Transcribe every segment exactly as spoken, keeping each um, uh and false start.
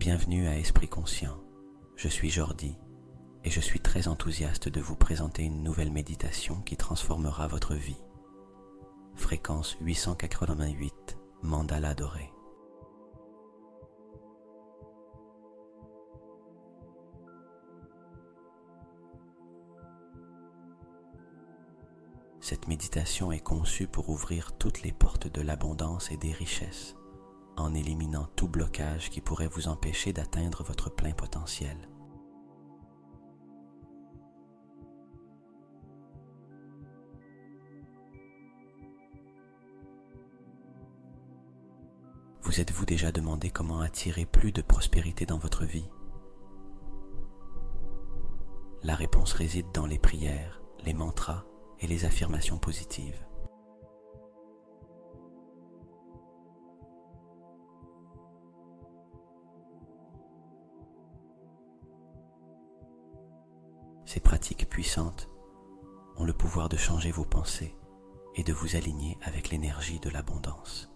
Bienvenue à Esprit Conscient, je suis Jordi et je suis très enthousiaste de vous présenter une nouvelle méditation qui transformera votre vie. Fréquence huit cent quatre-vingt-huit, Mandala doré. Cette méditation est conçue pour ouvrir toutes les portes de l'abondance et des richesses, en éliminant tout blocage qui pourrait vous empêcher d'atteindre votre plein potentiel. Vous êtes-vous déjà demandé comment attirer plus de prospérité dans votre vie? La réponse réside dans les prières, les mantras et les affirmations positives. Ces pratiques puissantes ont le pouvoir de changer vos pensées et de vous aligner avec l'énergie de l'abondance.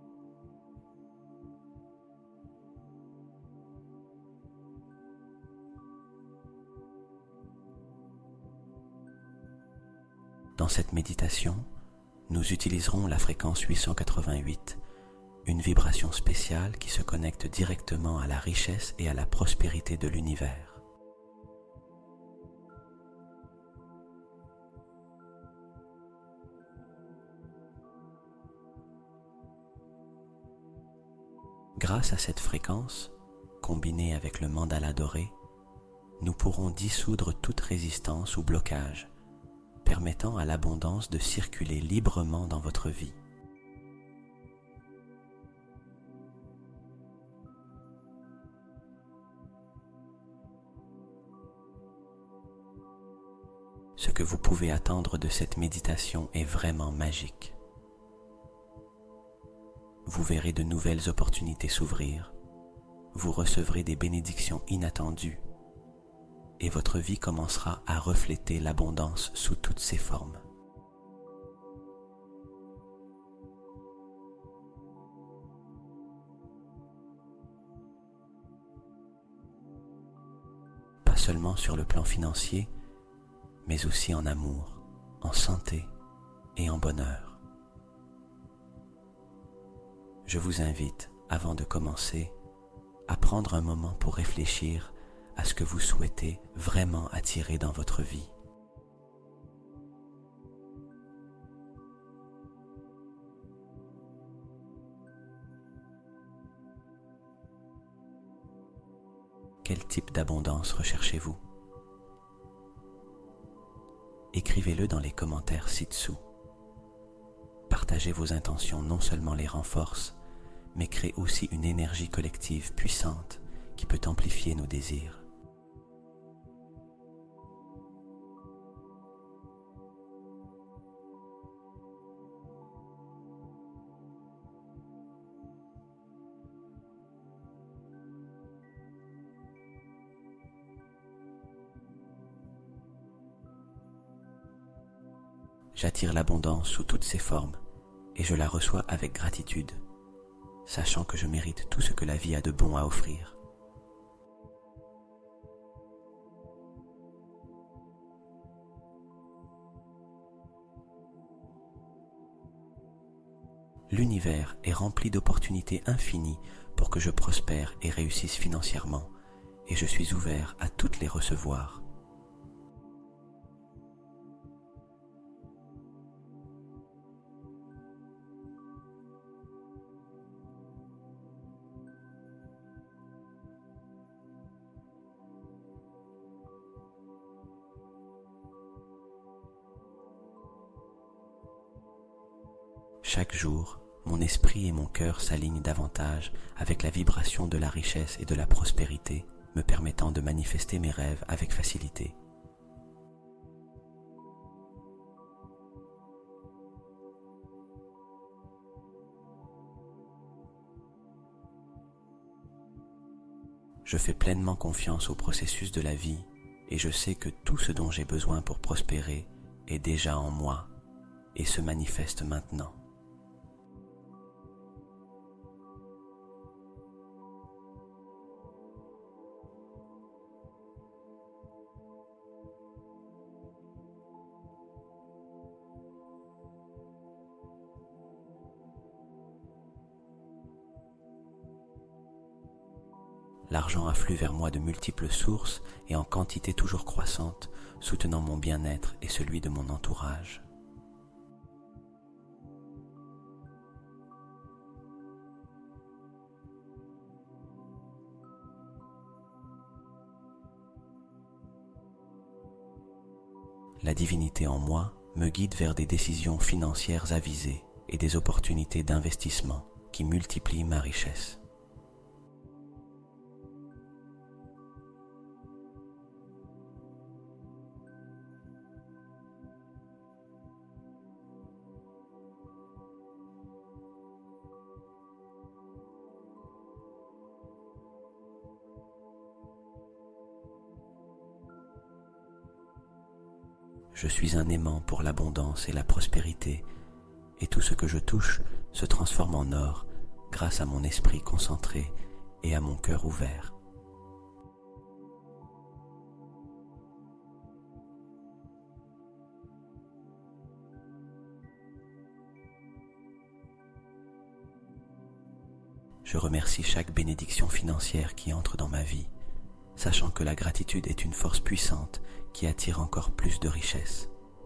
Dans cette méditation, nous utiliserons la fréquence huit cent quatre-vingt-huit, une vibration spéciale qui se connecte directement à la richesse et à la prospérité de l'univers. Grâce à cette fréquence, combinée avec le mandala doré, nous pourrons dissoudre toute résistance ou blocage, permettant à l'abondance de circuler librement dans votre vie. Ce que vous pouvez attendre de cette méditation est vraiment magique. Vous verrez de nouvelles opportunités s'ouvrir, vous recevrez des bénédictions inattendues et votre vie commencera à refléter l'abondance sous toutes ses formes. Pas seulement sur le plan financier, mais aussi en amour, en santé et en bonheur. Je vous invite, avant de commencer, à prendre un moment pour réfléchir à ce que vous souhaitez vraiment attirer dans votre vie. Quel type d'abondance recherchez-vous? Écrivez-le dans les commentaires ci-dessous. Partager vos intentions non seulement les renforce, mais crée aussi une énergie collective puissante qui peut amplifier nos désirs. J'attire l'abondance sous toutes ses formes et je la reçois avec gratitude, sachant que je mérite tout ce que la vie a de bon à offrir. L'univers est rempli d'opportunités infinies pour que je prospère et réussisse financièrement, et je suis ouvert à toutes les recevoir. Chaque jour, mon esprit et mon cœur s'alignent davantage avec la vibration de la richesse et de la prospérité, me permettant de manifester mes rêves avec facilité. Je fais pleinement confiance au processus de la vie et je sais que tout ce dont j'ai besoin pour prospérer est déjà en moi et se manifeste maintenant. l'argent afflue vers moi de multiples sources et en quantité toujours croissante, soutenant mon bien-être et celui de mon entourage. La divinité en moi me guide vers des décisions financières avisées et des opportunités d'investissement qui multiplient ma richesse. Je suis un aimant pour l'abondance et la prospérité, et tout ce que je touche se transforme en or grâce à mon esprit concentré et à mon cœur ouvert. Je remercie chaque bénédiction financière qui entre dans ma vie, sachant que la gratitude est une force puissante qui attire encore plus de richesses.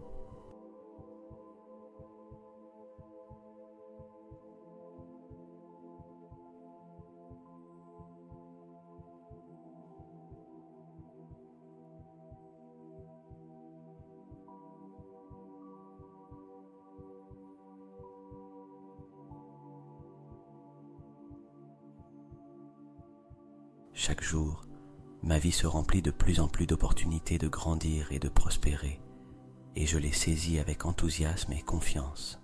Chaque jour, ma vie se remplit de plus en plus d'opportunités de grandir et de prospérer, et je les saisis avec enthousiasme et confiance.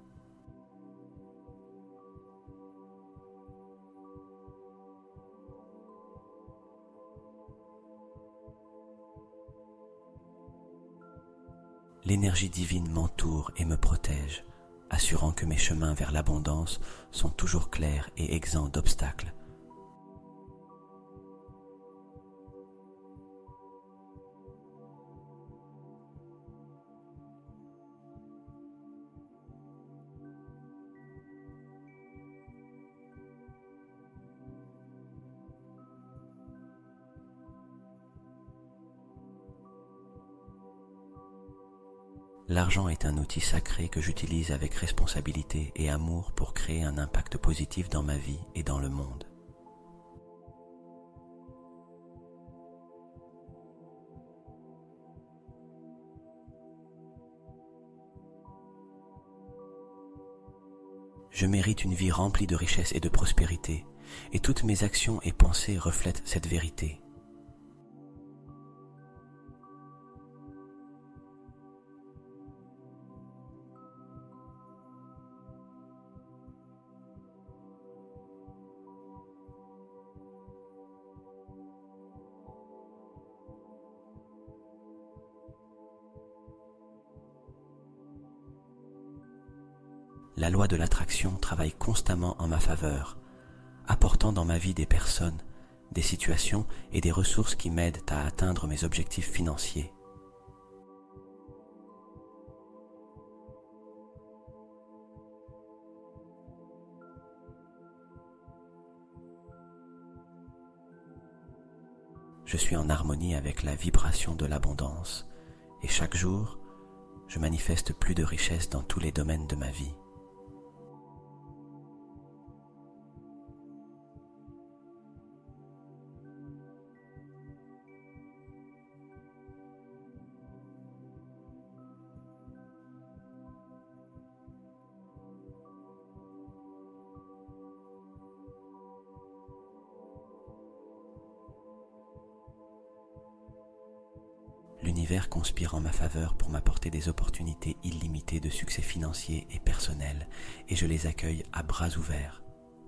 L'énergie divine m'entoure et me protège, assurant que mes chemins vers l'abondance sont toujours clairs et exempts d'obstacles. L'argent est un outil sacré que j'utilise avec responsabilité et amour pour créer un impact positif dans ma vie et dans le monde. Je mérite une vie remplie de richesse et de prospérité, et toutes mes actions et pensées reflètent cette vérité. La loi de l'attraction travaille constamment en ma faveur, apportant dans ma vie des personnes, des situations et des ressources qui m'aident à atteindre mes objectifs financiers. Je suis en harmonie avec la vibration de l'abondance et chaque jour, je manifeste plus de richesse dans tous les domaines de ma vie. L'univers conspire en ma faveur pour m'apporter des opportunités illimitées de succès financier et personnel, et je les accueille à bras ouverts.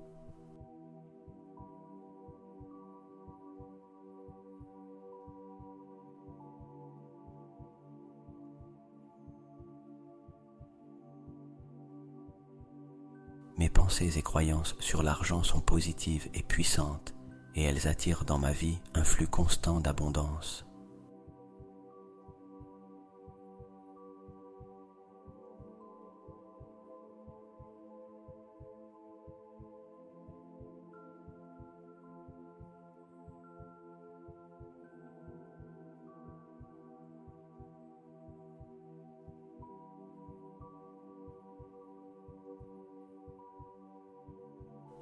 Mes pensées et croyances sur l'argent sont positives et puissantes, et elles attirent dans ma vie un flux constant d'abondance.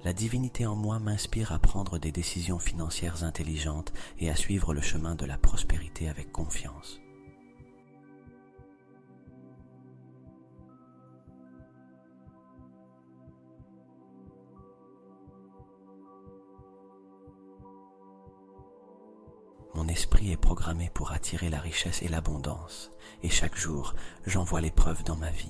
La divinité en moi m'inspire à prendre des décisions financières intelligentes et à suivre le chemin de la prospérité avec confiance. Mon esprit est programmé pour attirer la richesse et l'abondance, et chaque jour, j'en vois les preuves dans ma vie.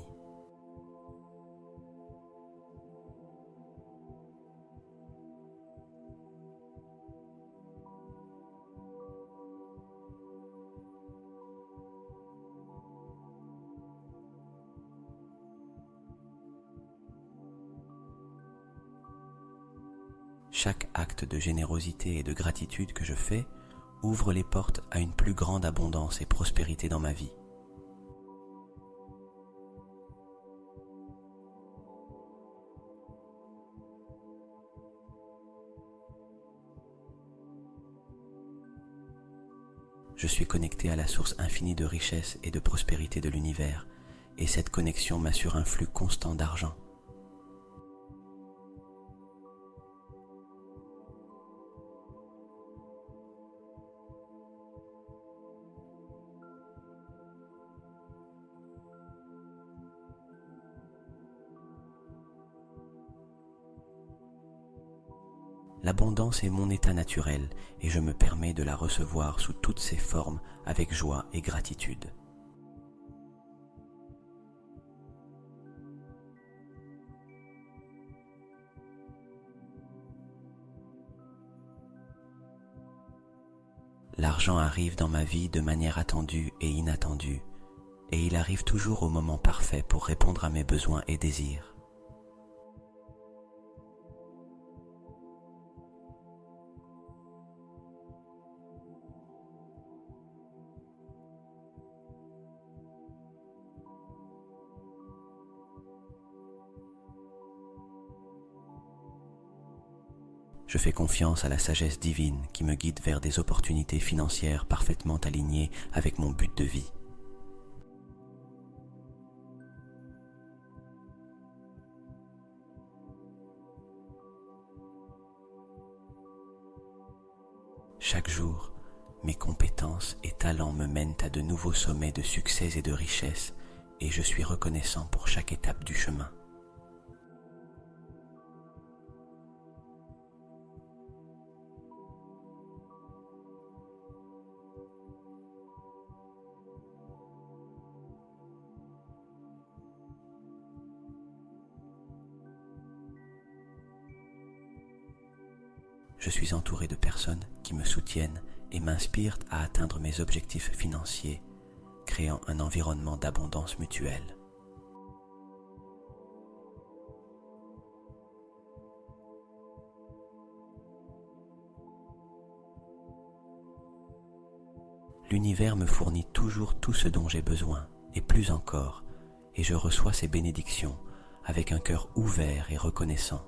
Chaque acte de générosité et de gratitude que je fais ouvre les portes à une plus grande abondance et prospérité dans ma vie. Je suis connecté à la source infinie de richesse et de prospérité de l'univers, et cette connexion m'assure un flux constant d'argent. L'abondance est mon état naturel et je me permets de la recevoir sous toutes ses formes avec joie et gratitude. L'argent arrive dans ma vie de manière attendue et inattendue, et il arrive toujours au moment parfait pour répondre à mes besoins et désirs. Je fais confiance à la sagesse divine qui me guide vers des opportunités financières parfaitement alignées avec mon but de vie. Chaque jour, mes compétences et talents me mènent à de nouveaux sommets de succès et de richesse, et je suis reconnaissant pour chaque étape du chemin. Je suis entouré de personnes qui me soutiennent et m'inspirent à atteindre mes objectifs financiers, créant un environnement d'abondance mutuelle. L'univers me fournit toujours tout ce dont j'ai besoin, et plus encore, et je reçois ces bénédictions avec un cœur ouvert et reconnaissant.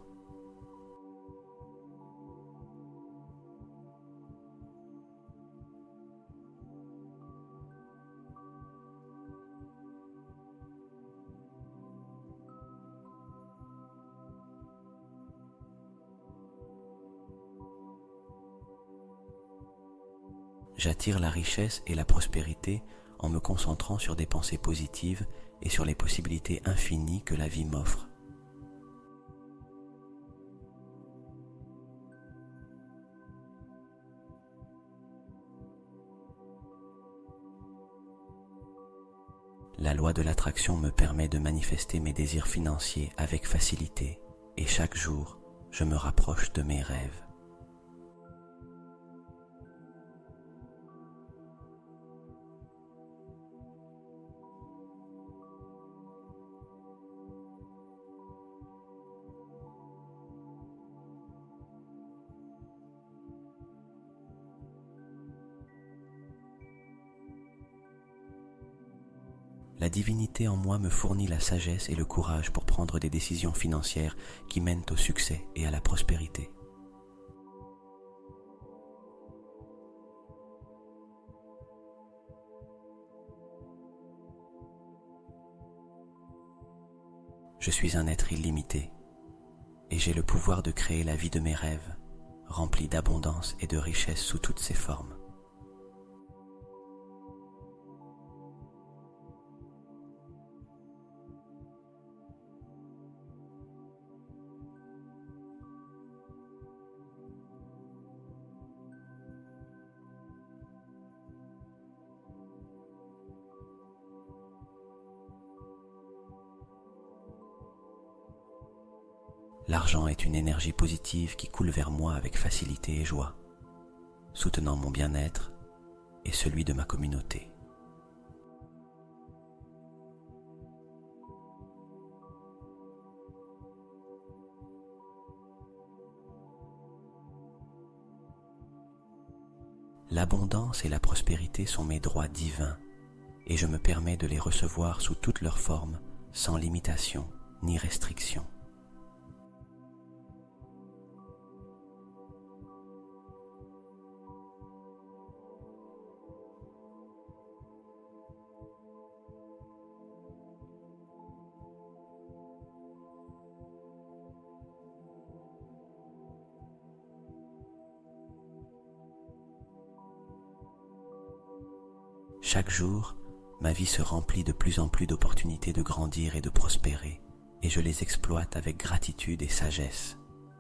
J'attire la richesse et la prospérité en me concentrant sur des pensées positives et sur les possibilités infinies que la vie m'offre. La loi de l'attraction me permet de manifester mes désirs financiers avec facilité et chaque jour, je me rapproche de mes rêves. La divinité en moi me fournit la sagesse et le courage pour prendre des décisions financières qui mènent au succès et à la prospérité. Je suis un être illimité. et j'ai le pouvoir de créer la vie de mes rêves, remplie d'abondance et de richesse sous toutes ses formes. L'argent est une énergie positive qui coule vers moi avec facilité et joie, soutenant mon bien-être et celui de ma communauté. L'abondance et la prospérité sont mes droits divins et je me permets de les recevoir sous toutes leurs formes, sans limitation ni restriction. Chaque jour, ma vie se remplit de plus en plus d'opportunités de grandir et de prospérer, et je les exploite avec gratitude et sagesse.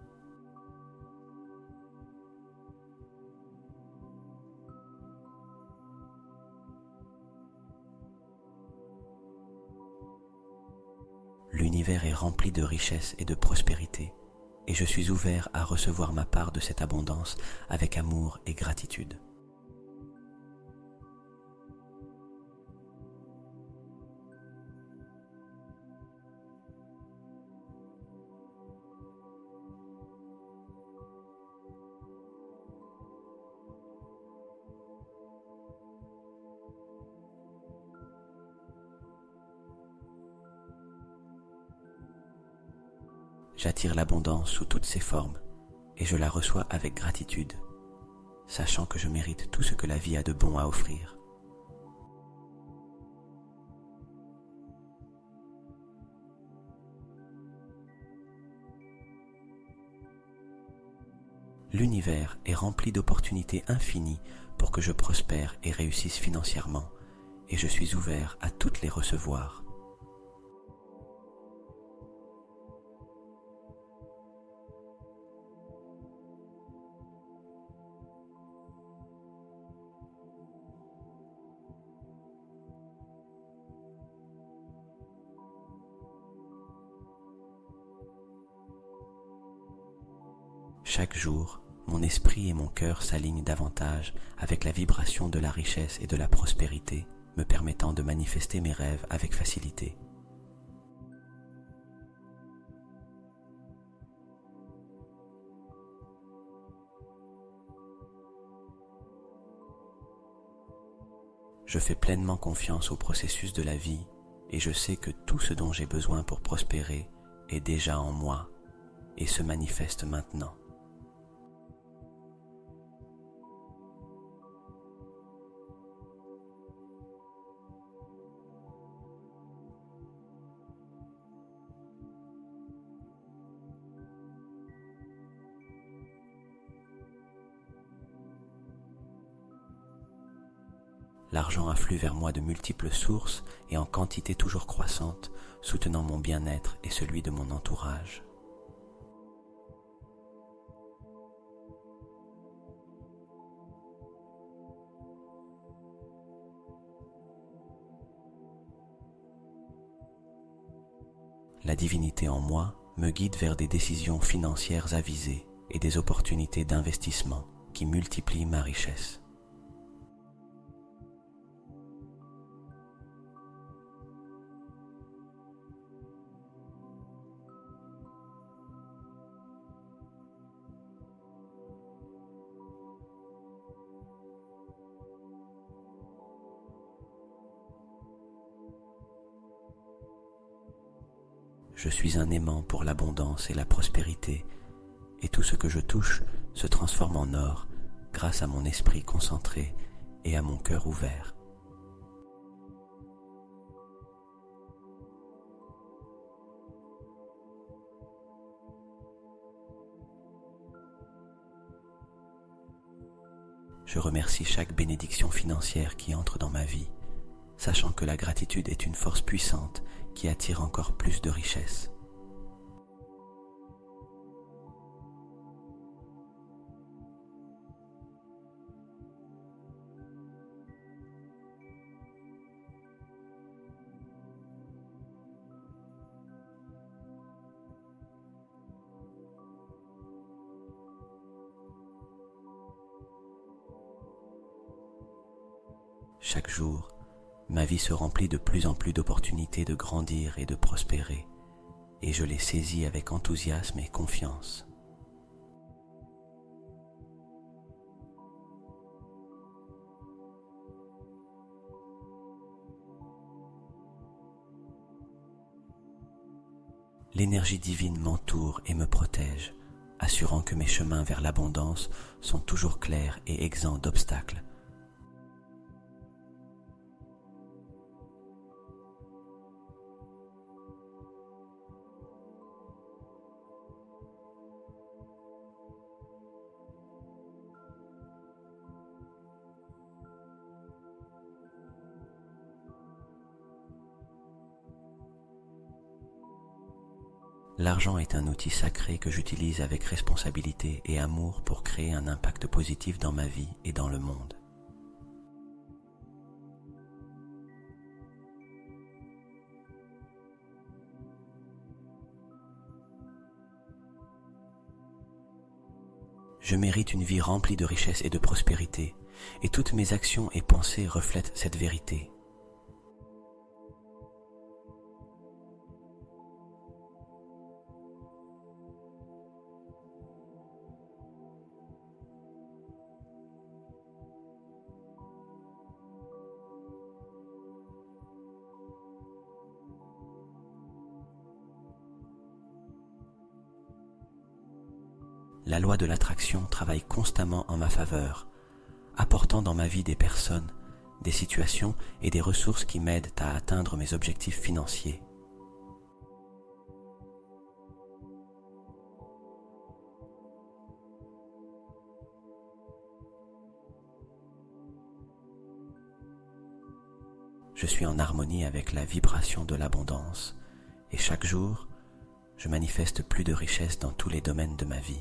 L'univers est rempli de richesse et de prospérité, et je suis ouvert à recevoir ma part de cette abondance avec amour et gratitude. J'attire l'abondance sous toutes ses formes et je la reçois avec gratitude, sachant que je mérite tout ce que la vie a de bon à offrir. L'univers est rempli d'opportunités infinies pour que je prospère et réussisse financièrement, et je suis ouvert à toutes les recevoir. Chaque jour, mon esprit et mon cœur s'alignent davantage avec la vibration de la richesse et de la prospérité, me permettant de manifester mes rêves avec facilité. Je fais pleinement confiance au processus de la vie et je sais que tout ce dont j'ai besoin pour prospérer est déjà en moi et se manifeste maintenant. L'argent afflue vers moi de multiples sources et en quantité toujours croissante, soutenant mon bien-être et celui de mon entourage. La divinité en moi me guide vers des décisions financières avisées et des opportunités d'investissement qui multiplient ma richesse. Je suis un aimant pour l'abondance et la prospérité, et tout ce que je touche se transforme en or grâce à mon esprit concentré et à mon cœur ouvert. Je remercie chaque bénédiction financière qui entre dans ma vie, sachant que la gratitude est une force puissante qui attire encore plus de richesses. Chaque jour, ma vie se remplit de plus en plus d'opportunités de grandir et de prospérer, et je les saisis avec enthousiasme et confiance. L'énergie divine m'entoure et me protège, assurant que mes chemins vers l'abondance sont toujours clairs et exempts d'obstacles. L'argent est un outil sacré que j'utilise avec responsabilité et amour pour créer un impact positif dans ma vie et dans le monde. Je mérite une vie remplie de richesse et de prospérité, et toutes mes actions et pensées reflètent cette vérité. La loi de l'attraction travaille constamment en ma faveur, apportant dans ma vie des personnes, des situations et des ressources qui m'aident à atteindre mes objectifs financiers. Je suis en harmonie avec la vibration de l'abondance, et chaque jour, je manifeste plus de richesse dans tous les domaines de ma vie.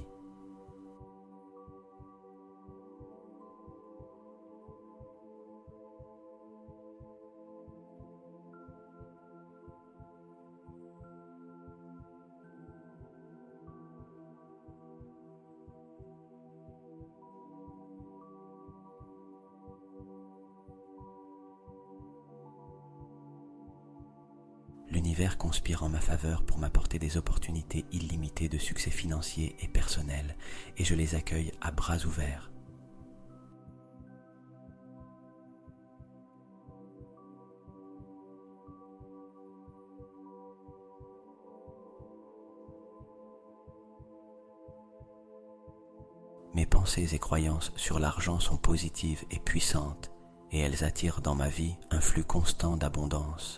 L'univers conspire en ma faveur pour m'apporter des opportunités illimitées de succès financier et personnel, et je les accueille à bras ouverts. Mes pensées et croyances sur l'argent sont positives et puissantes, et elles attirent dans ma vie un flux constant d'abondance.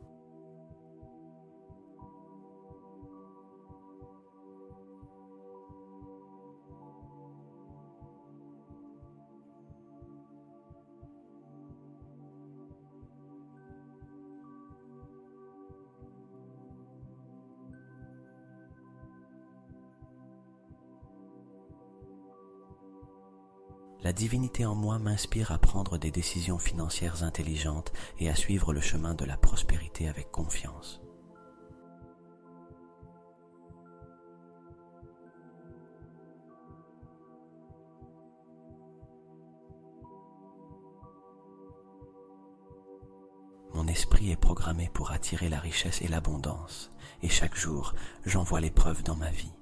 La divinité en moi m'inspire à prendre des décisions financières intelligentes et à suivre le chemin de la prospérité avec confiance. Mon esprit est programmé pour attirer la richesse et l'abondance, et chaque jour, j'en vois les preuves dans ma vie.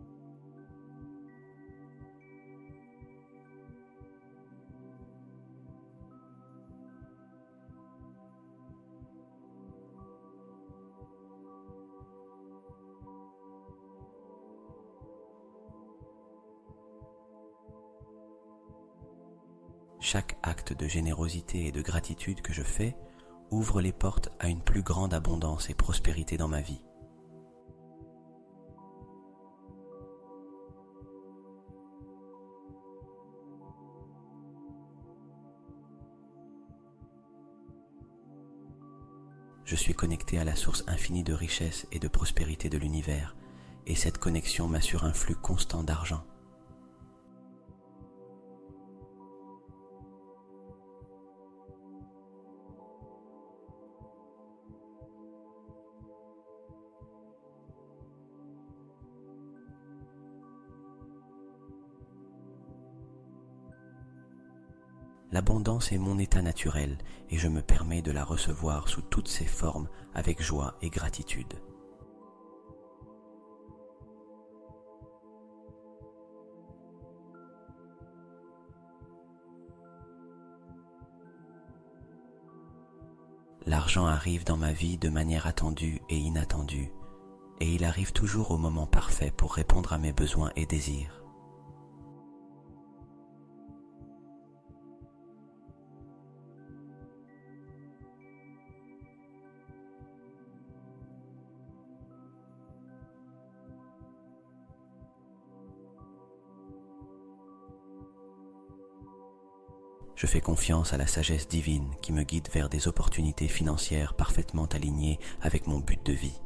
Chaque acte de générosité et de gratitude que je fais ouvre les portes à une plus grande abondance et prospérité dans ma vie. Je suis connecté à la source infinie de richesse et de prospérité de l'univers, et cette connexion m'assure un flux constant d'argent. L'abondance est mon état naturel et je me permets de la recevoir sous toutes ses formes avec joie et gratitude. L'argent arrive dans ma vie de manière attendue et inattendue, et il arrive toujours au moment parfait pour répondre à mes besoins et désirs. Je fais confiance à la sagesse divine qui me guide vers des opportunités financières parfaitement alignées avec mon but de vie.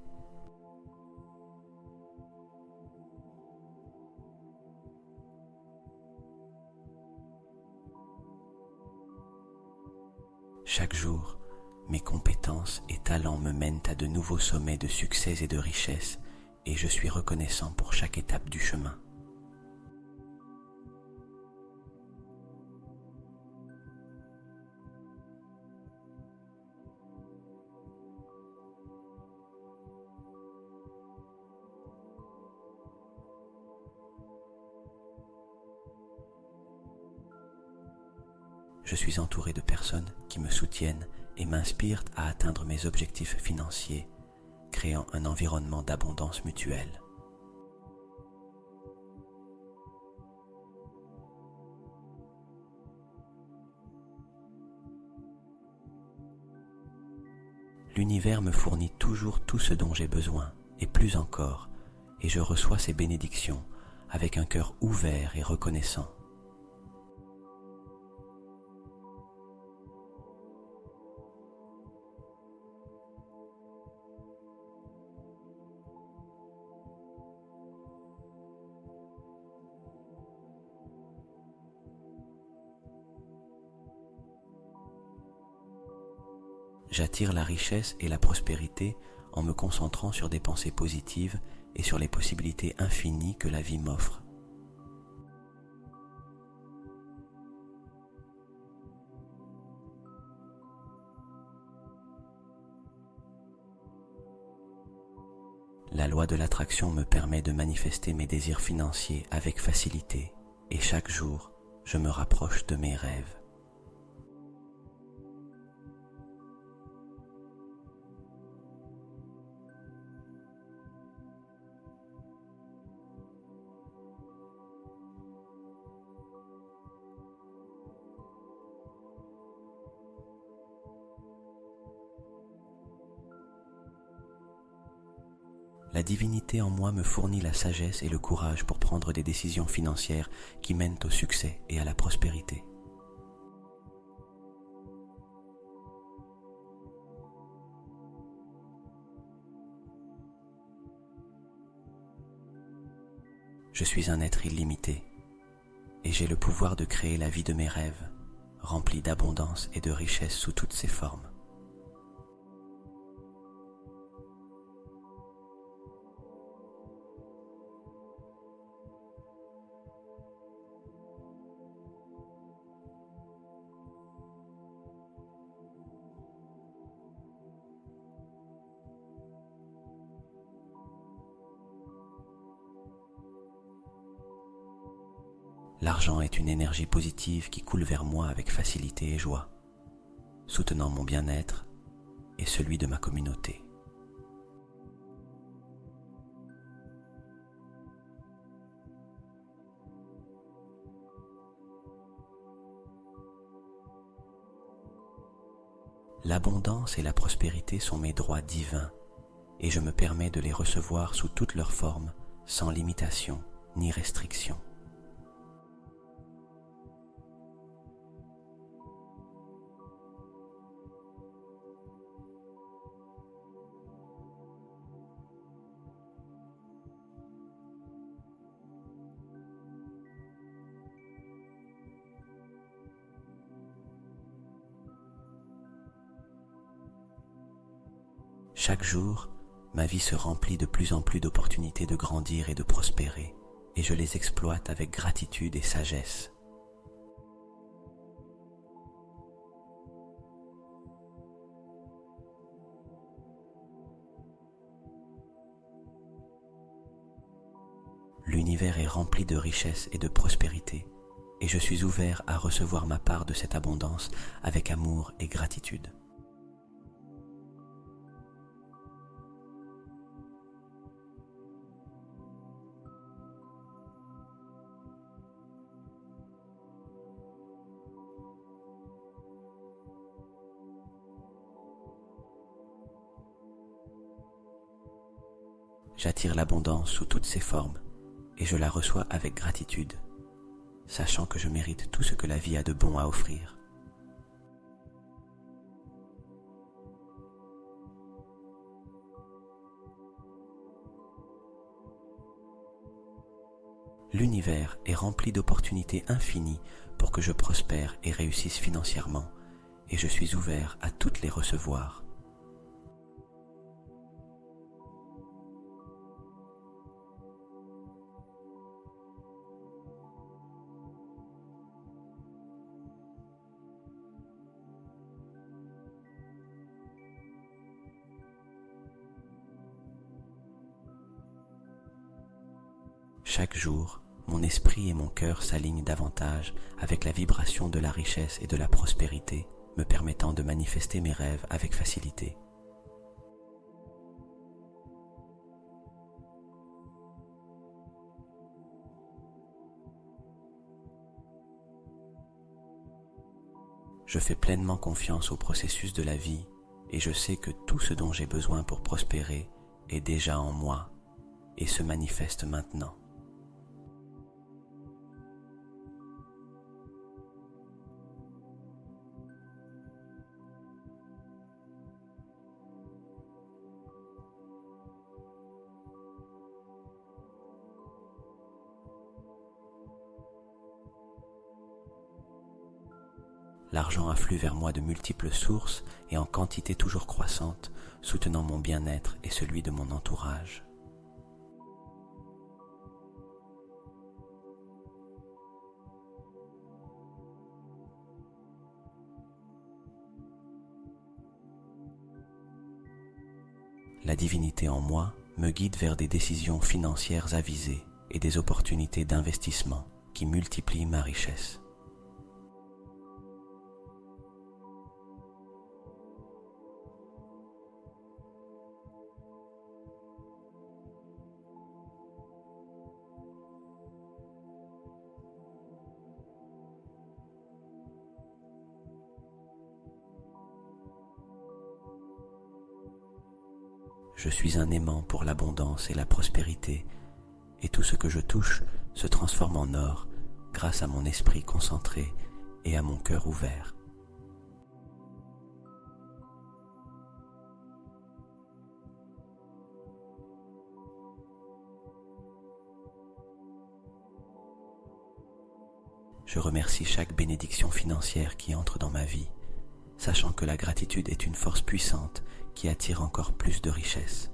Chaque jour, mes compétences et talents me mènent à de nouveaux sommets de succès et de richesse, et je suis reconnaissant pour chaque étape du chemin. Je suis entouré de personnes qui me soutiennent et m'inspirent à atteindre mes objectifs financiers, créant un environnement d'abondance mutuelle. L'univers me fournit toujours tout ce dont j'ai besoin, et plus encore, et je reçois ces bénédictions avec un cœur ouvert et reconnaissant. J'attire la richesse et la prospérité en me concentrant sur des pensées positives et sur les possibilités infinies que la vie m'offre. La loi de l'attraction me permet de manifester mes désirs financiers avec facilité et chaque jour, je me rapproche de mes rêves. La divinité en moi me fournit la sagesse et le courage pour prendre des décisions financières qui mènent au succès et à la prospérité. Je suis un être illimité et j'ai le pouvoir de créer la vie de mes rêves, remplie d'abondance et de richesse sous toutes ses formes. L'argent est une énergie positive qui coule vers moi avec facilité et joie, soutenant mon bien-être et celui de ma communauté. L'abondance et la prospérité sont mes droits divins et je me permets de les recevoir sous toutes leurs formes, sans limitation ni restriction. Chaque jour, ma vie se remplit de plus en plus d'opportunités de grandir et de prospérer, et je les exploite avec gratitude et sagesse. L'univers est rempli de richesse et de prospérité, et je suis ouvert à recevoir ma part de cette abondance avec amour et gratitude. J'attire l'abondance sous toutes ses formes et je la reçois avec gratitude, sachant que je mérite tout ce que la vie a de bon à offrir. L'univers est rempli d'opportunités infinies pour que je prospère et réussisse financièrement, et je suis ouvert à toutes les recevoir. Chaque jour, mon esprit et mon cœur s'alignent davantage avec la vibration de la richesse et de la prospérité, me permettant de manifester mes rêves avec facilité. Je fais pleinement confiance au processus de la vie et je sais que tout ce dont j'ai besoin pour prospérer est déjà en moi et se manifeste maintenant. L'argent afflue vers moi de multiples sources et en quantité toujours croissante, soutenant mon bien-être et celui de mon entourage. La divinité en moi me guide vers des décisions financières avisées et des opportunités d'investissement qui multiplient ma richesse. Je suis un aimant pour l'abondance et la prospérité, et tout ce que je touche se transforme en or grâce à mon esprit concentré et à mon cœur ouvert. Je remercie chaque bénédiction financière qui entre dans ma vie, sachant que la gratitude est une force puissante qui attire encore plus de richesse.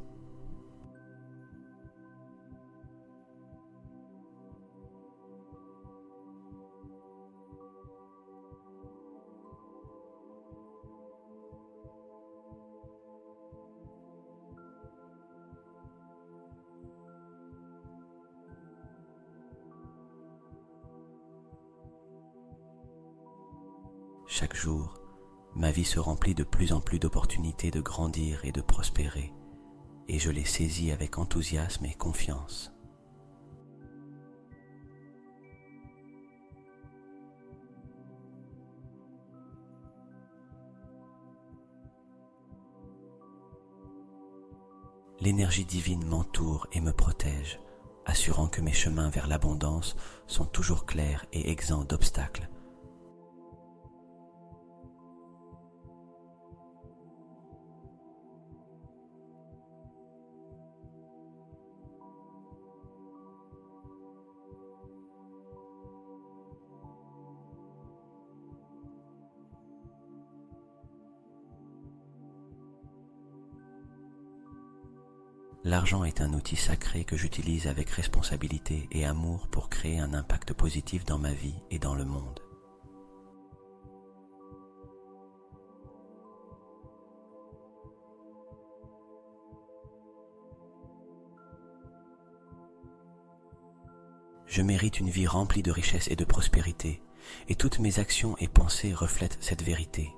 Chaque jour, ma vie se remplit de plus en plus d'opportunités de grandir et de prospérer, et je les saisis avec enthousiasme et confiance. L'énergie divine m'entoure et me protège, assurant que mes chemins vers l'abondance sont toujours clairs et exempts d'obstacles. L'argent est un outil sacré que j'utilise avec responsabilité et amour pour créer un impact positif dans ma vie et dans le monde. Je mérite une vie remplie de richesse et de prospérité, et toutes mes actions et pensées reflètent cette vérité.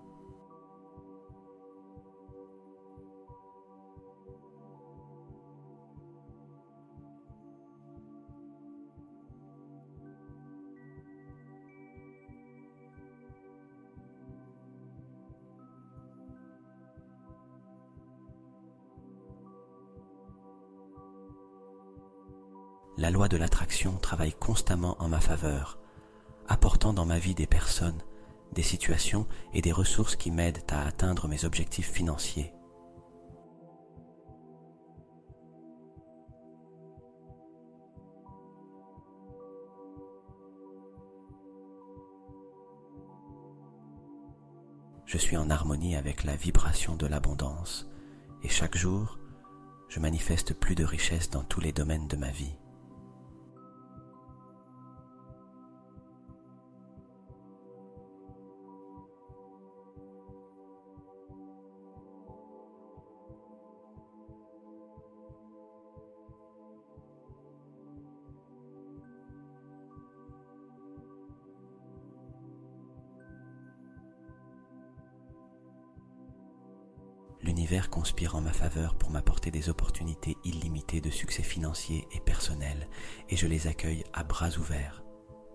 La loi de l'attraction travaille constamment en ma faveur, apportant dans ma vie des personnes, des situations et des ressources qui m'aident à atteindre mes objectifs financiers. Je suis en harmonie avec la vibration de l'abondance et chaque jour, je manifeste plus de richesse dans tous les domaines de ma vie. L'univers conspire en ma faveur pour m'apporter des opportunités illimitées de succès financier et personnel, et je les accueille à bras ouverts.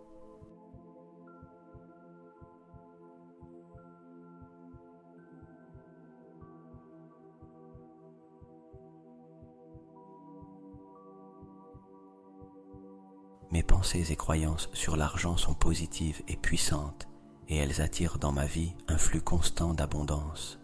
Mes pensées et croyances sur l'argent sont positives et puissantes, et elles attirent dans ma vie un flux constant d'abondance.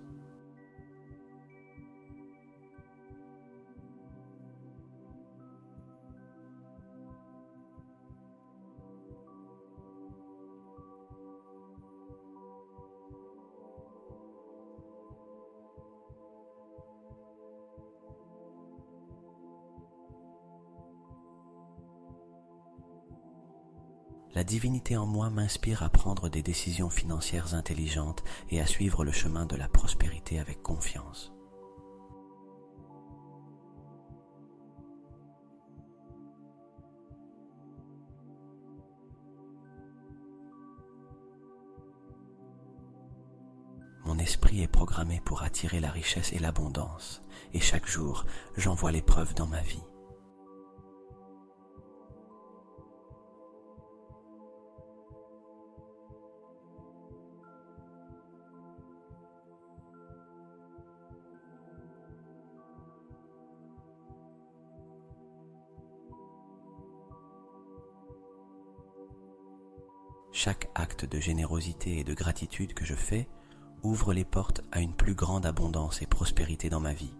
La divinité en moi m'inspire à prendre des décisions financières intelligentes et à suivre le chemin de la prospérité avec confiance. Mon esprit est programmé pour attirer la richesse et l'abondance, et chaque jour, j'en vois les preuves dans ma vie. Chaque acte de générosité et de gratitude que je fais ouvre les portes à une plus grande abondance et prospérité dans ma vie.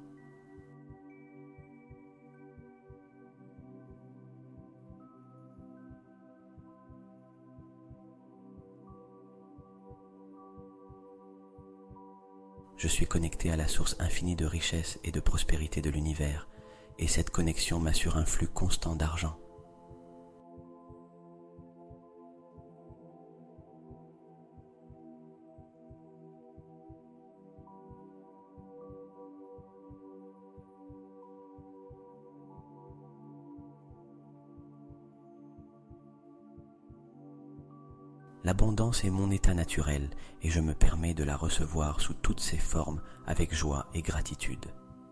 Je suis connecté à la source infinie de richesse et de prospérité de l'univers, et cette connexion m'assure un flux constant d'argent. L'abondance est mon état naturel et je me permets de la recevoir sous toutes ses formes avec joie et gratitude.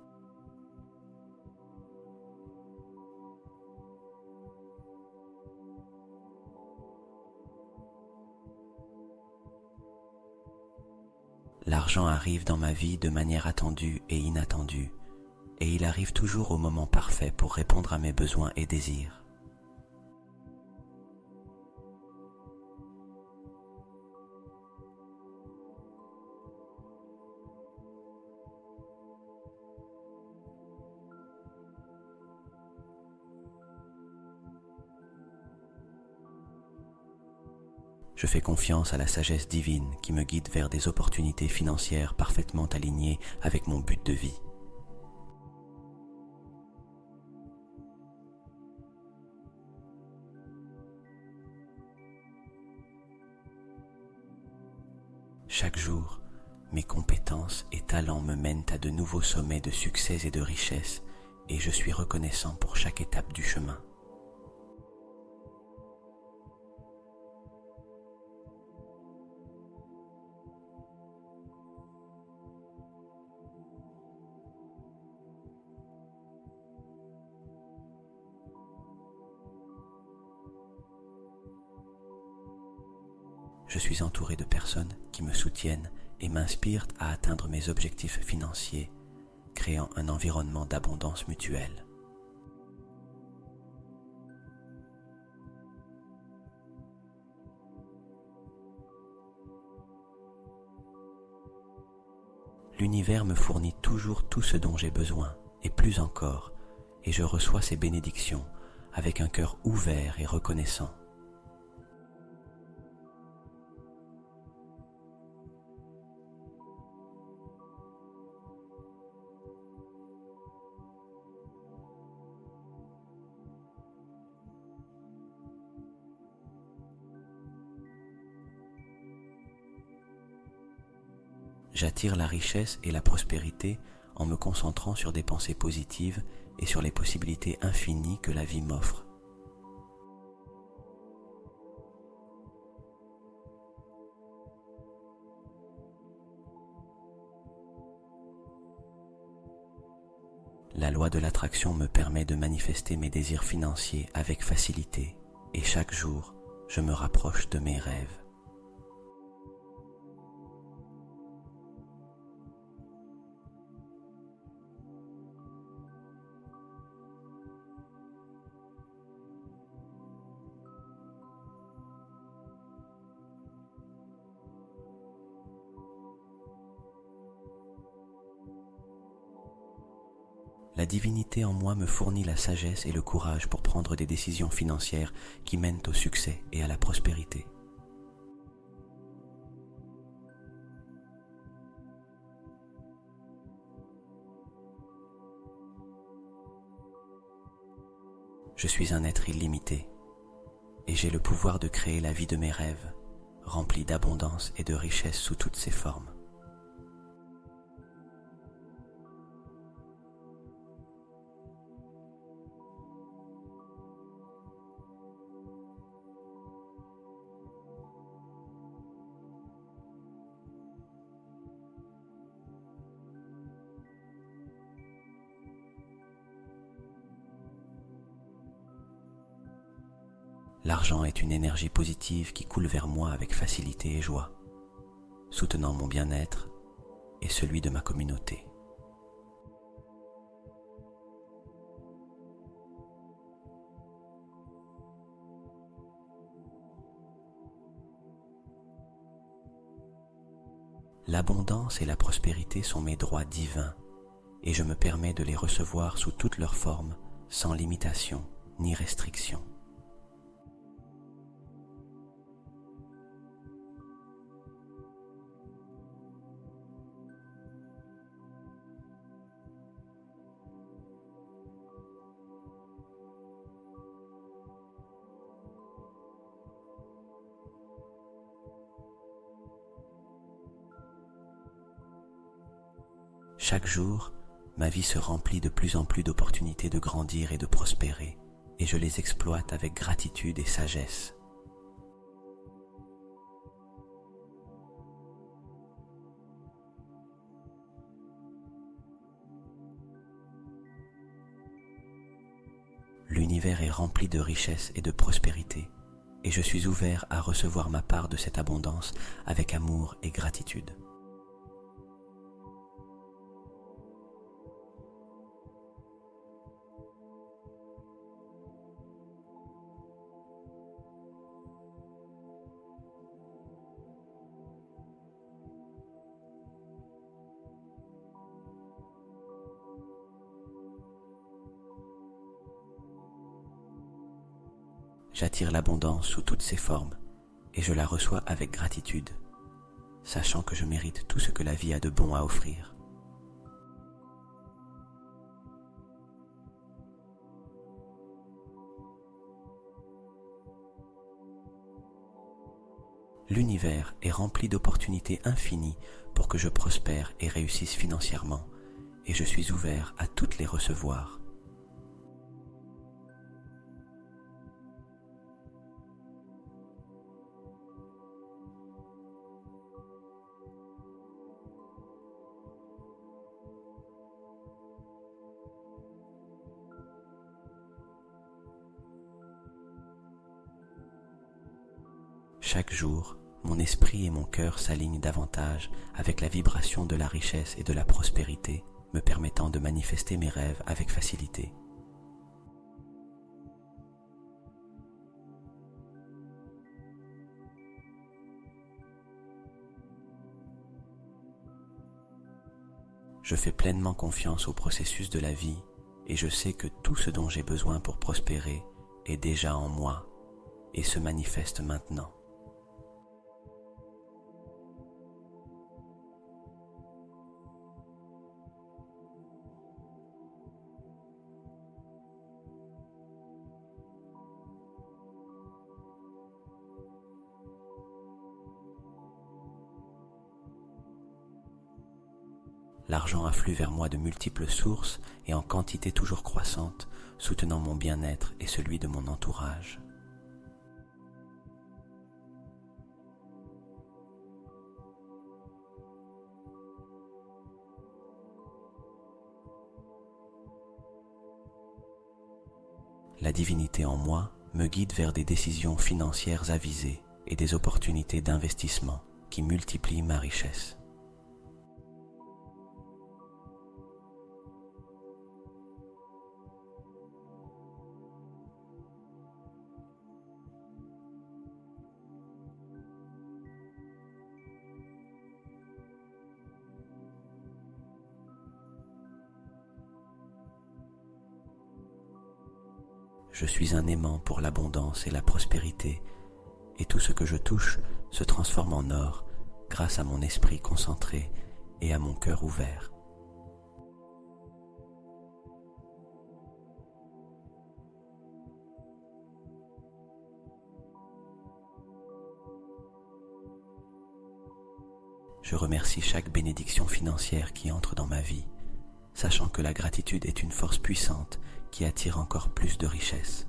L'argent arrive dans ma vie de manière attendue et inattendue, et il arrive toujours au moment parfait pour répondre à mes besoins et désirs. Je fais confiance à la sagesse divine qui me guide vers des opportunités financières parfaitement alignées avec mon but de vie. chaque jour, mes compétences et talents me mènent à de nouveaux sommets de succès et de richesse, et je suis reconnaissant pour chaque étape du chemin. Je suis entouré de personnes qui me soutiennent et m'inspirent à atteindre mes objectifs financiers, créant un environnement d'abondance mutuelle. L'univers me fournit toujours tout ce dont j'ai besoin, et plus encore, et je reçois ces bénédictions avec un cœur ouvert et reconnaissant. J'attire la richesse et la prospérité en me concentrant sur des pensées positives et sur les possibilités infinies que la vie m'offre. La loi de l'attraction me permet de manifester mes désirs financiers avec facilité et chaque jour, je me rapproche de mes rêves. La divinité en moi me fournit la sagesse et le courage pour prendre des décisions financières qui mènent au succès et à la prospérité. Je suis un être illimité et j'ai le pouvoir de créer la vie de mes rêves, remplie d'abondance et de richesse sous toutes ses formes. L'argent est une énergie positive qui coule vers moi avec facilité et joie, soutenant mon bien-être et celui de ma communauté. L'abondance et la prospérité sont mes droits divins et je me permets de les recevoir sous toutes leurs formes, sans limitation ni restriction. Chaque jour, ma vie se remplit de plus en plus d'opportunités de grandir et de prospérer, et je les exploite avec gratitude et sagesse. L'univers est rempli de richesse et de prospérité, et je suis ouvert à recevoir ma part de cette abondance avec amour et gratitude. J'attire l'abondance sous toutes ses formes et je la reçois avec gratitude, sachant que je mérite tout ce que la vie a de bon à offrir. l'univers est rempli d'opportunités infinies pour que je prospère et réussisse financièrement, et je suis ouvert à toutes les recevoir. Chaque jour, mon esprit et mon cœur s'alignent davantage avec la vibration de la richesse et de la prospérité, me permettant de manifester mes rêves avec facilité. Je fais pleinement confiance au processus de la vie et je sais que tout ce dont j'ai besoin pour prospérer est déjà en moi et se manifeste maintenant. L'argent afflue vers moi de multiples sources et en quantité toujours croissante, soutenant mon bien-être et celui de mon entourage. La divinité en moi me guide vers des décisions financières avisées et des opportunités d'investissement qui multiplient ma richesse. Je suis un aimant pour l'abondance et la prospérité, et tout ce que je touche se transforme en or grâce à mon esprit concentré et à mon cœur ouvert. Je remercie chaque bénédiction financière qui entre dans ma vie, sachant que la gratitude est une force puissante qui attire encore plus de richesse.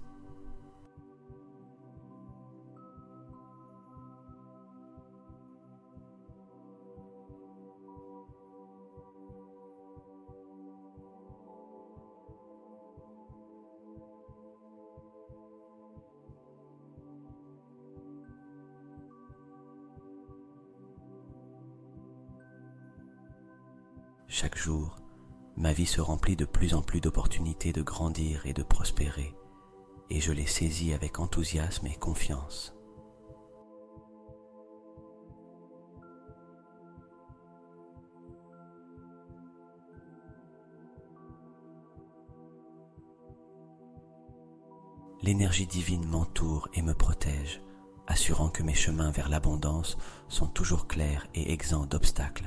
Chaque jour, ma vie se remplit de plus en plus d'opportunités de grandir et de prospérer, et je les saisis avec enthousiasme et confiance. L'énergie divine m'entoure et me protège, assurant que mes chemins vers l'abondance sont toujours clairs et exempts d'obstacles.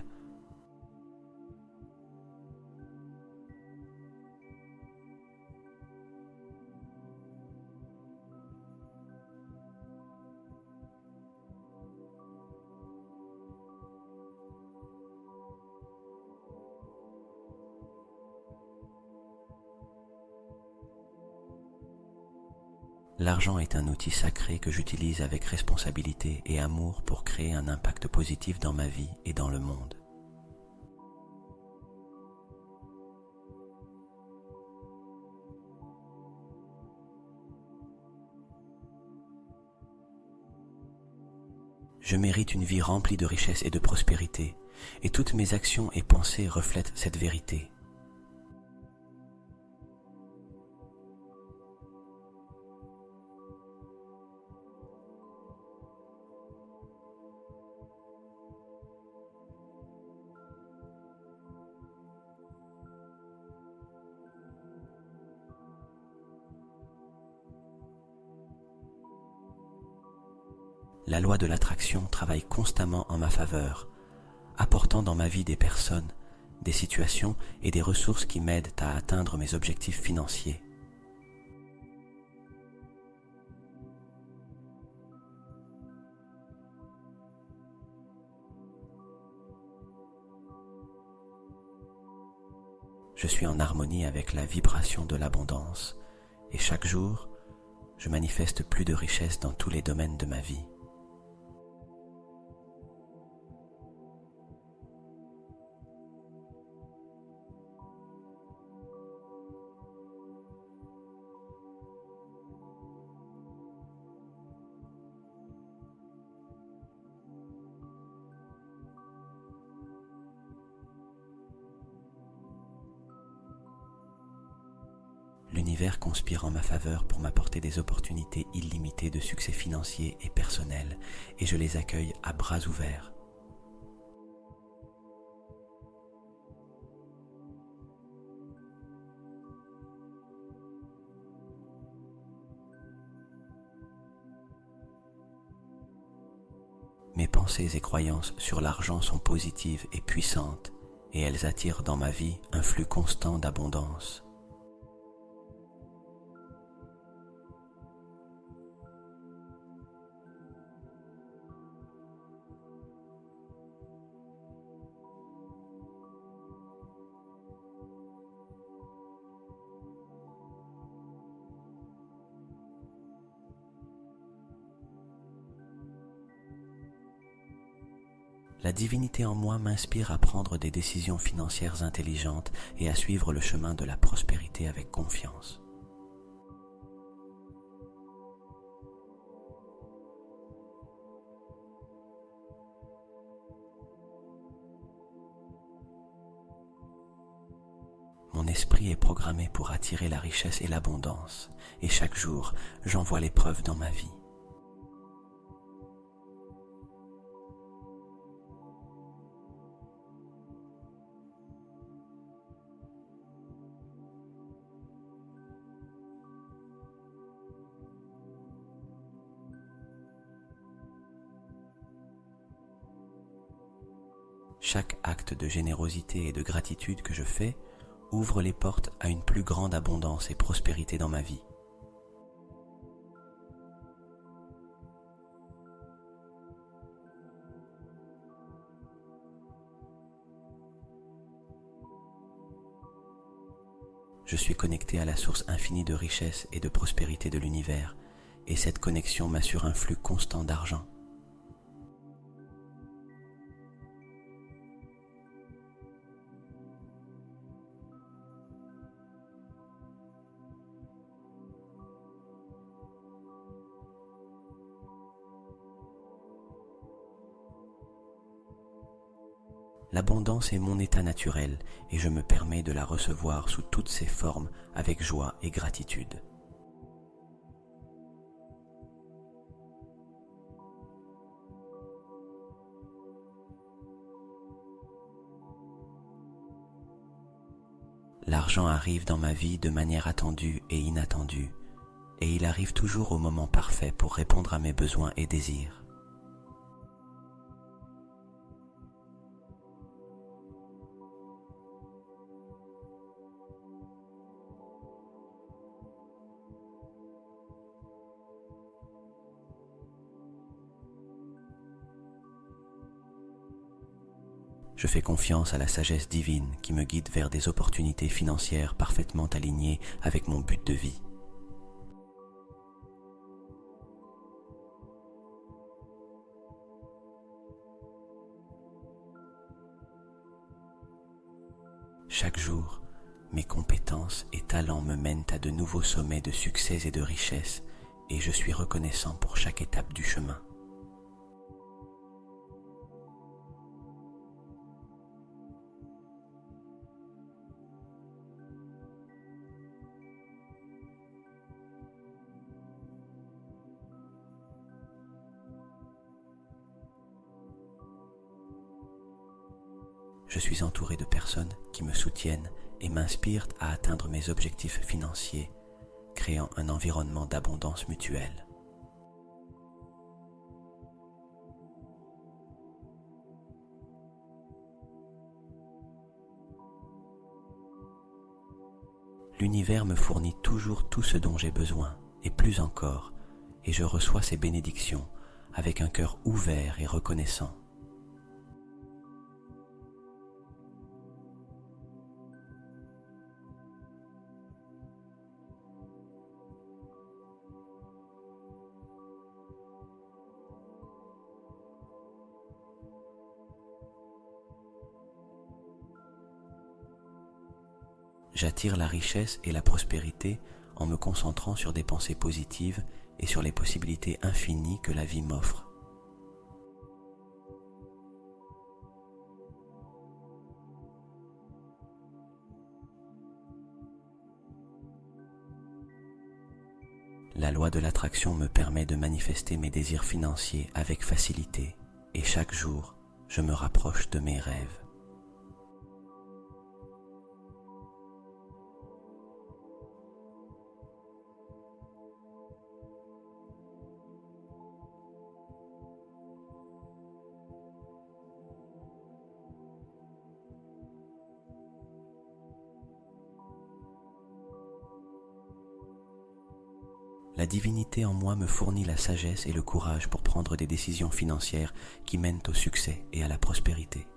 L'argent est un outil sacré que j'utilise avec responsabilité et amour pour créer un impact positif dans ma vie et dans le monde. Je mérite une vie remplie de richesse et de prospérité, et toutes mes actions et pensées reflètent cette vérité. La loi de l'attraction travaille constamment en ma faveur, apportant dans ma vie des personnes, des situations et des ressources qui m'aident à atteindre mes objectifs financiers. je suis en harmonie avec la vibration de l'abondance et chaque jour, je manifeste plus de richesse dans tous les domaines de ma vie. L'univers conspire en ma faveur pour m'apporter des opportunités illimitées de succès financier et personnel, et je les accueille à bras ouverts. Mes pensées et croyances sur l'argent sont positives et puissantes, et elles attirent dans ma vie un flux constant d'abondance. La divinité en moi m'inspire à prendre des décisions financières intelligentes et à suivre le chemin de la prospérité avec confiance. Mon esprit est programmé pour attirer la richesse et l'abondance, et chaque jour, j'en vois les preuves dans ma vie. Chaque acte de générosité et de gratitude que je fais ouvre les portes à une plus grande abondance et prospérité dans ma vie. Je suis connecté à la source infinie de richesse et de prospérité de l'univers, et cette connexion m'assure un flux constant d'argent. L'abondance est mon état naturel et je me permets de la recevoir sous toutes ses formes avec joie et gratitude. L'argent arrive dans ma vie de manière attendue et inattendue, et il arrive toujours au moment parfait pour répondre à mes besoins et désirs. Je fais confiance à la sagesse divine qui me guide vers des opportunités financières parfaitement alignées avec mon but de vie. Chaque jour, mes compétences et talents me mènent à de nouveaux sommets de succès et de richesse, et je suis reconnaissant pour chaque étape du chemin. Je suis entouré de personnes qui me soutiennent et m'inspirent à atteindre mes objectifs financiers, créant un environnement d'abondance mutuelle. L'univers me fournit toujours tout ce dont j'ai besoin, et plus encore, et je reçois ces bénédictions avec un cœur ouvert et reconnaissant. j'attire la richesse et la prospérité en me concentrant sur des pensées positives et sur les possibilités infinies que la vie m'offre. La loi de l'attraction me permet de manifester mes désirs financiers avec facilité et chaque jour, je me rapproche de mes rêves. La divinité en moi me fournit la sagesse et le courage pour prendre des décisions financières qui mènent au succès et à la prospérité.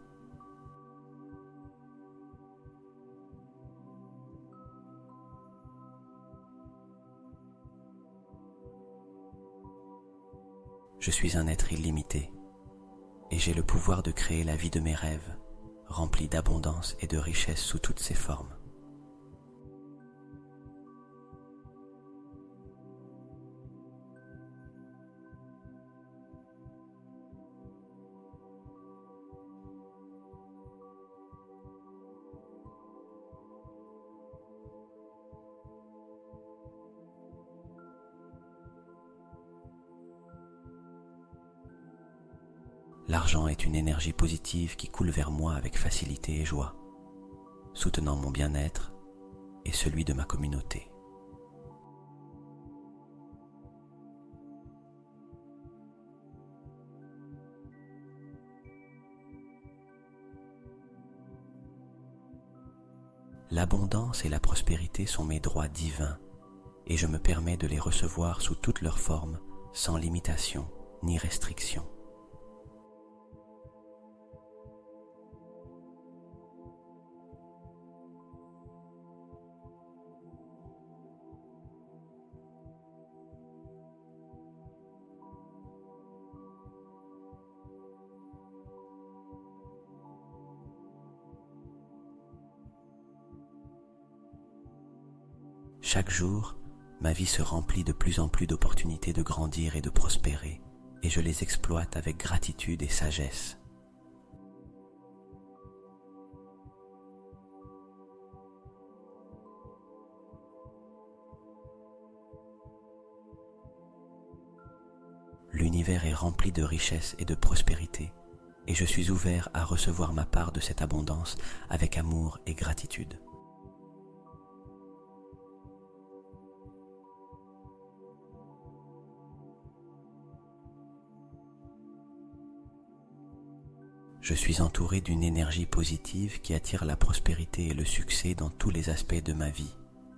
Je suis un être illimité et j'ai le pouvoir de créer la vie de mes rêves, remplie d'abondance et de richesse sous toutes ses formes. L'argent est une énergie positive qui coule vers moi avec facilité et joie, soutenant mon bien-être et celui de ma communauté. L'abondance et la prospérité sont mes droits divins et je me permets de les recevoir sous toutes leurs formes, sans limitation ni restriction. Chaque jour, ma vie se remplit de plus en plus d'opportunités de grandir et de prospérer, et je les exploite avec gratitude et sagesse. L'univers est rempli de richesse et de prospérité, et je suis ouvert à recevoir ma part de cette abondance avec amour et gratitude. Je suis entouré d'une énergie positive qui attire la prospérité et le succès dans tous les aspects de ma vie.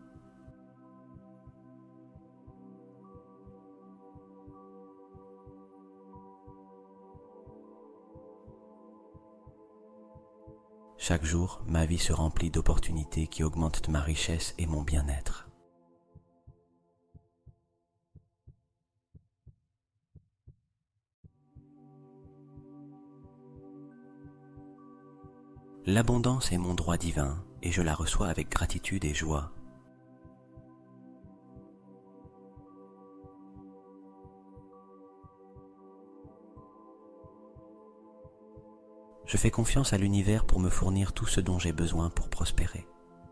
Chaque jour, ma vie se remplit d'opportunités qui augmentent ma richesse et mon bien-être. L'abondance est mon droit divin et je la reçois avec gratitude et joie. Je fais confiance à l'univers pour me fournir tout ce dont j'ai besoin pour prospérer.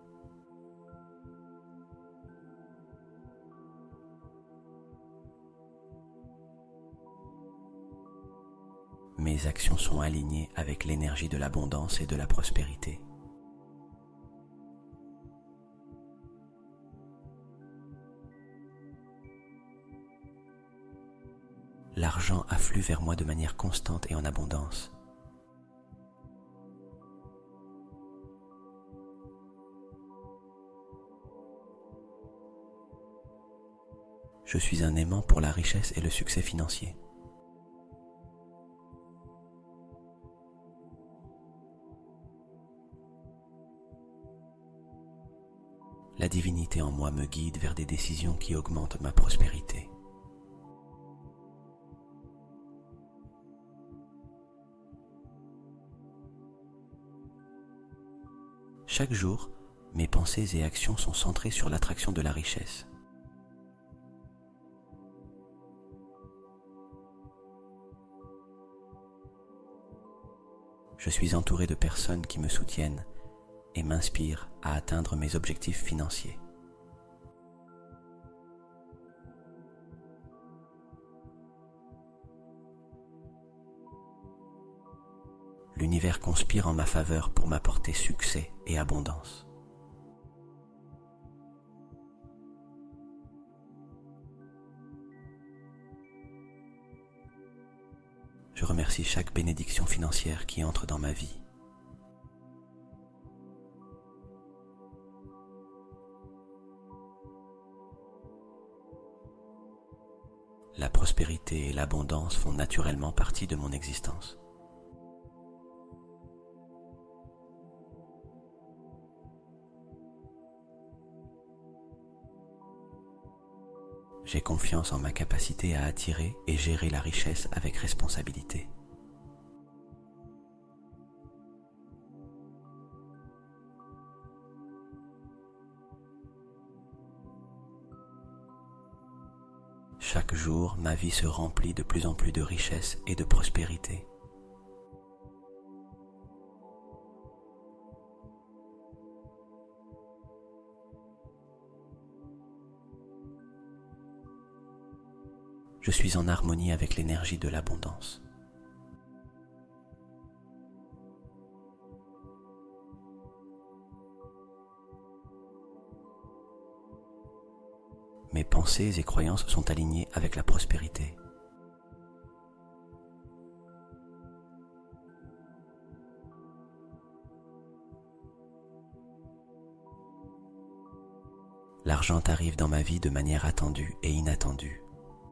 Mes actions sont alignées avec l'énergie de l'abondance et de la prospérité. L'argent afflue vers moi de manière constante et en abondance. Je suis un aimant pour la richesse et le succès financier. La divinité en moi me guide vers des décisions qui augmentent ma prospérité. Chaque jour, mes pensées et actions sont centrées sur l'attraction de la richesse. Je suis entouré de personnes qui me soutiennent et m'inspirent à atteindre mes objectifs financiers. L'univers conspire en ma faveur pour m'apporter succès et abondance. Je remercie chaque bénédiction financière qui entre dans ma vie. La prospérité et l'abondance font naturellement partie de mon existence. J'ai confiance en ma capacité à attirer et gérer la richesse avec responsabilité. Chaque jour, ma vie se remplit de plus en plus de richesse et de prospérité. Je suis en harmonie avec l'énergie de l'abondance. Mes pensées et croyances sont alignées avec la prospérité. L'argent arrive dans ma vie de manière attendue et inattendue.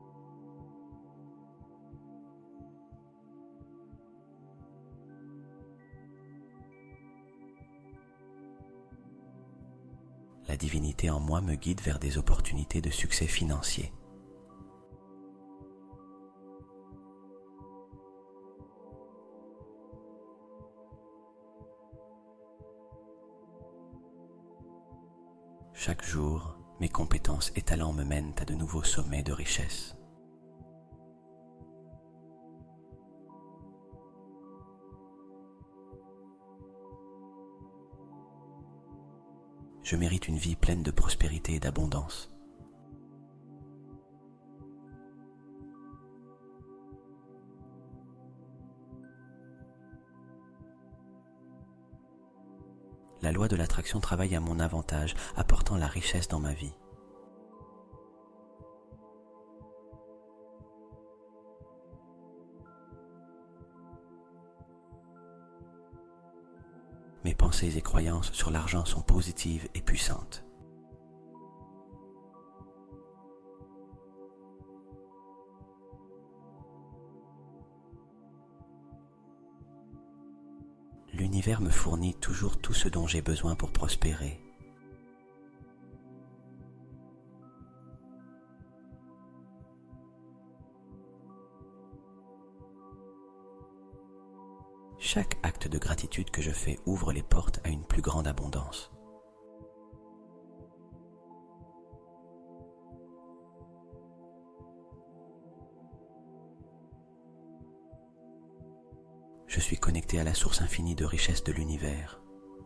La divinité en moi me guide vers des opportunités de succès financier. Chaque jour, mes compétences et talents me mènent à de nouveaux sommets de richesse. Je mérite une vie pleine de prospérité et d'abondance. La loi de l'attraction travaille à mon avantage, apportant la richesse dans ma vie. Mes pensées et croyances sur l'argent sont positives et puissantes. L'univers me fournit toujours tout ce dont j'ai besoin pour prospérer. Chaque acte de gratitude que je fais ouvre les portes à une plus grande abondance. Je suis connecté à la source infinie de richesse de l'univers.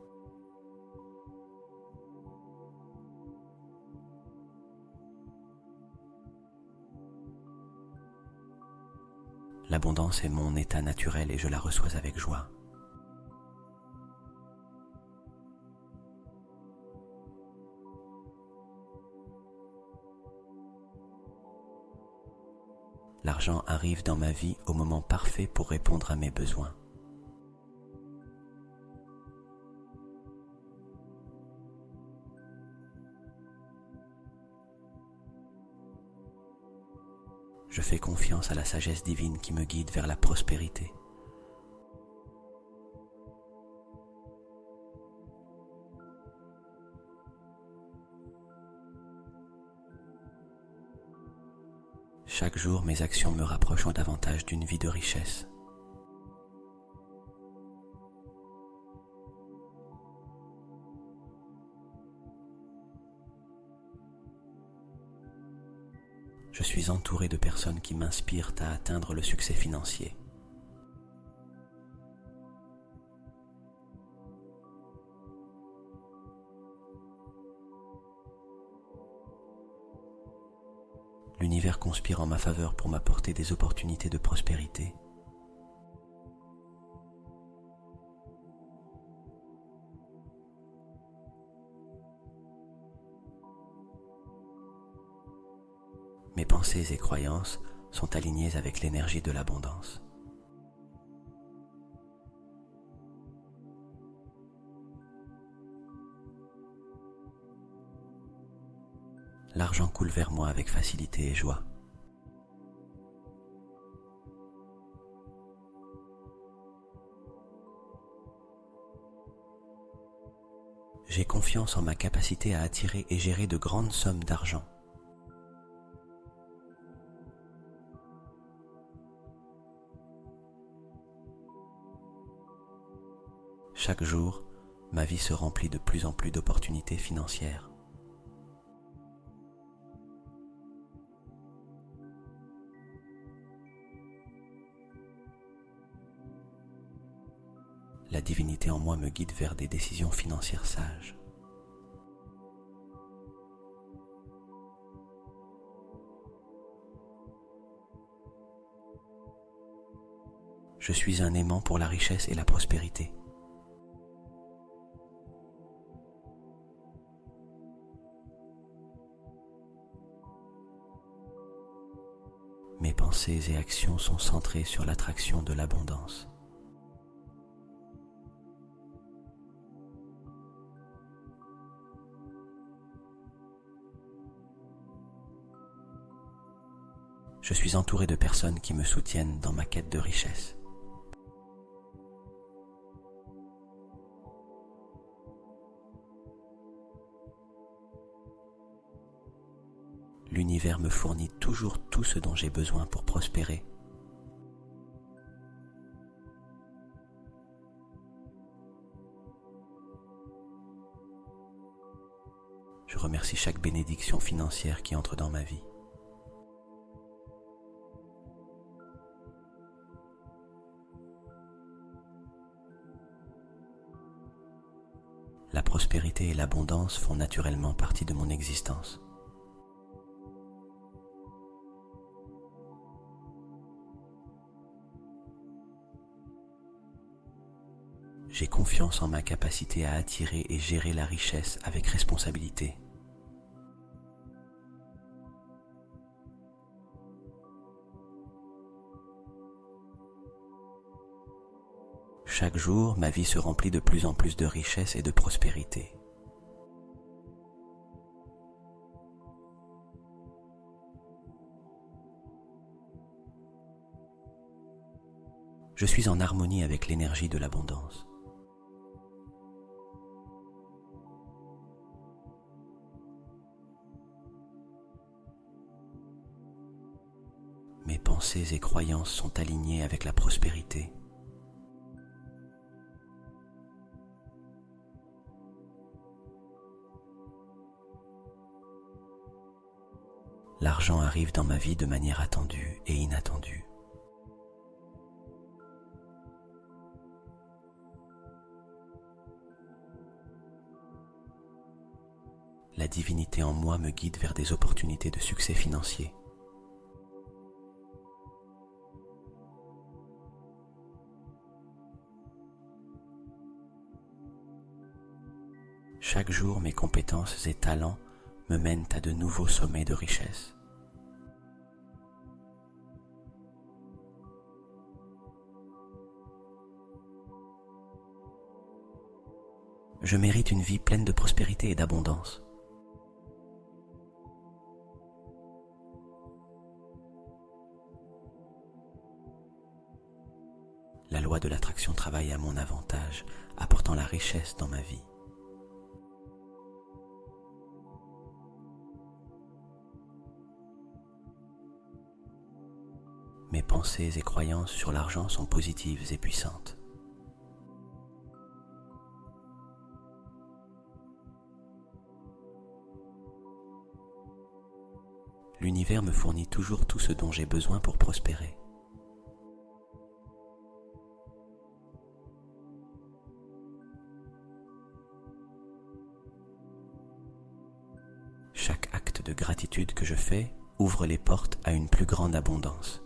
L'abondance est mon état naturel et je la reçois avec joie. L'argent arrive dans ma vie au moment parfait pour répondre à mes besoins. Je fais confiance à la sagesse divine qui me guide vers la prospérité. Chaque jour, mes actions me rapprochent davantage d'une vie de richesse. Je suis entouré de personnes qui m'inspirent à atteindre le succès financier. L'univers conspire en ma faveur pour m'apporter des opportunités de prospérité. Mes pensées et croyances sont alignées avec l'énergie de l'abondance. L'argent coule vers moi avec facilité et joie. J'ai confiance en ma capacité à attirer et gérer de grandes sommes d'argent. Chaque jour, ma vie se remplit de plus en plus d'opportunités financières. La divinité en moi me guide vers des décisions financières sages. Je suis un aimant pour la richesse et la prospérité. Mes pensées et actions sont centrées sur l'attraction de l'abondance. Je suis entouré de personnes qui me soutiennent dans ma quête de richesse. L'univers me fournit toujours tout ce dont j'ai besoin pour prospérer. Je remercie chaque bénédiction financière qui entre dans ma vie. La prospérité et l'abondance font naturellement partie de mon existence. J'ai confiance en ma capacité à attirer et gérer la richesse avec responsabilité. Chaque jour, ma vie se remplit de plus en plus de richesse et de prospérité. Je suis en harmonie avec l'énergie de l'abondance. Mes pensées et croyances sont alignées avec la prospérité. L'argent arrive dans ma vie de manière attendue et inattendue. La divinité en moi me guide vers des opportunités de succès financier. Chaque jour, mes compétences et talents me mènent à de nouveaux sommets de richesse. Je mérite une vie pleine de prospérité et d'abondance. La loi de l'attraction travaille à mon avantage, apportant la richesse dans ma vie. Mes pensées et croyances sur l'argent sont positives et puissantes. L'univers me fournit toujours tout ce dont j'ai besoin pour prospérer. Chaque acte de gratitude que je fais ouvre les portes à une plus grande abondance.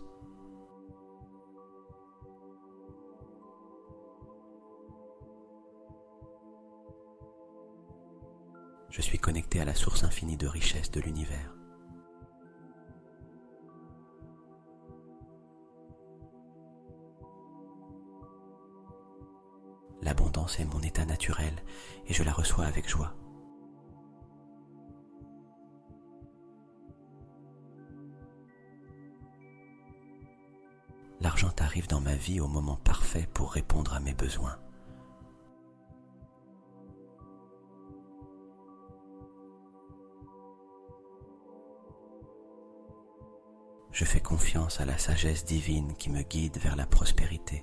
Je suis connecté à la source infinie de richesse de l'univers. L'abondance est mon état naturel et je la reçois avec joie. L'argent arrive dans ma vie au moment parfait pour répondre à mes besoins. Je fais confiance à la sagesse divine qui me guide vers la prospérité.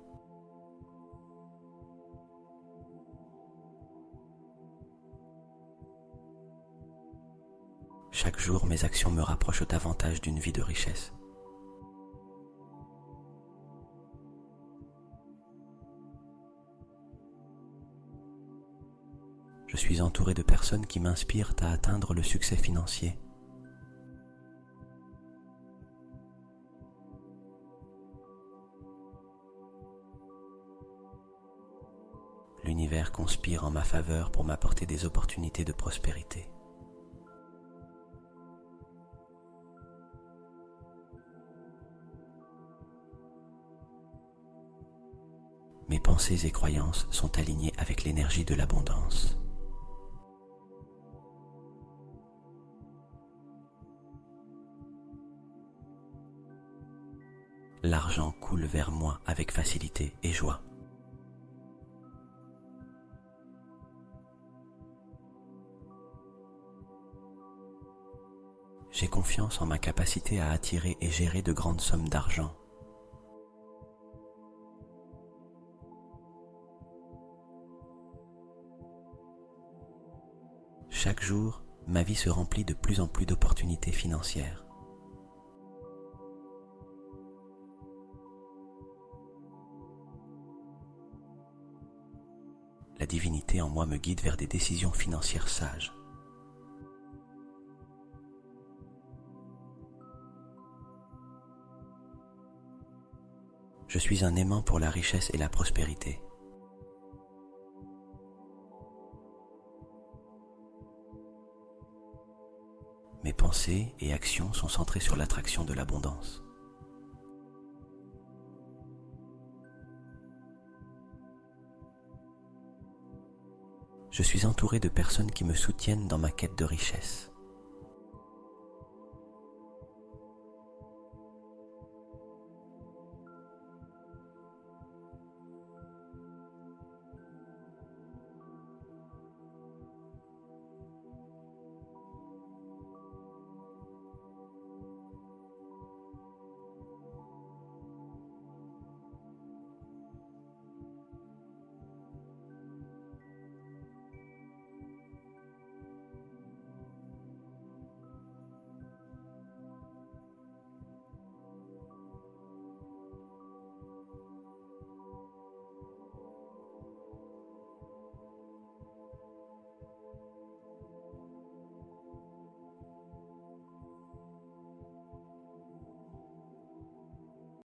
Chaque jour, mes actions me rapprochent davantage d'une vie de richesse. Je suis entouré de personnes qui m'inspirent à atteindre le succès financier. L'univers conspire en ma faveur pour m'apporter des opportunités de prospérité. Mes pensées et croyances sont alignées avec l'énergie de l'abondance. L'argent coule vers moi avec facilité et joie. J'ai confiance en ma capacité à attirer et gérer de grandes sommes d'argent. Chaque jour, ma vie se remplit de plus en plus d'opportunités financières. La divinité en moi me guide vers des décisions financières sages. Je suis un aimant pour la richesse et la prospérité. Mes pensées et actions sont centrées sur l'attraction de l'abondance. Je suis entouré de personnes qui me soutiennent dans ma quête de richesse.